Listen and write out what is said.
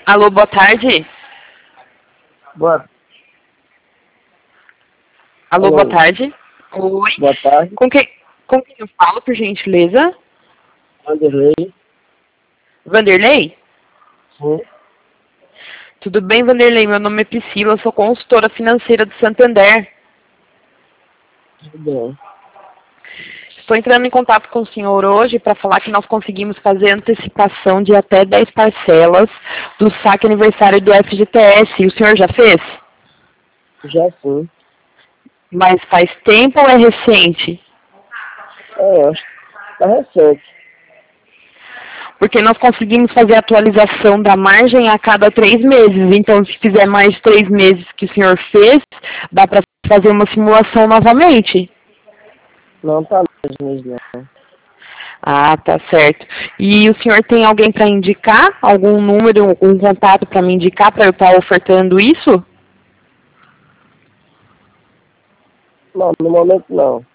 Alô, boa tarde. Boa, Alô, alô, boa tarde. Oi. boa tarde, Com quem eu falo, por gentileza? Vanderlei. Vanderlei? Sim, Tudo bem, Vanderlei? Meu nome é Priscila, eu sou consultora financeira do Santander. tudo bem. Estou entrando em contato com o senhor hoje para falar que nós conseguimos fazer antecipação de até 10 parcelas do saque aniversário do FGTS. O senhor já fez? Já sim. Mas faz tempo ou é recente? Acho que tá recente. Porque nós conseguimos fazer a atualização da margem a cada 3 meses. Então, se fizer mais de 3 meses que o senhor fez, dá para fazer uma simulação novamente. Não tá mais mesmo, não. Ah, tá certo. E o senhor tem alguém para indicar? Algum número, um contato para me indicar para eu estar ofertando isso? Não, no momento não.